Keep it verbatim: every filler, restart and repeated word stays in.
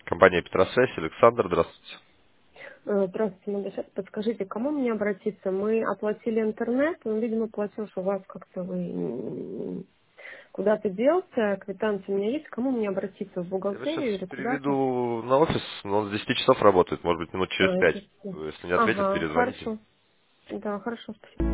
Компания Петросвязь, Александр, здравствуйте. Э, Здравствуйте, Мадашат. Подскажите, к кому мне обратиться? Мы оплатили интернет, но, видимо, платеж у вас как-то вы м, куда-то делся, квитанция у меня есть. К кому мне обратиться? В Я вас сейчас бухгалтерию или куда-то? переведу на офис, но он с десяти часов работает, может быть, минут через А, пять. это всё. Если не ответит, Ага, перезвоните. хорошо. Да, хорошо, спасибо.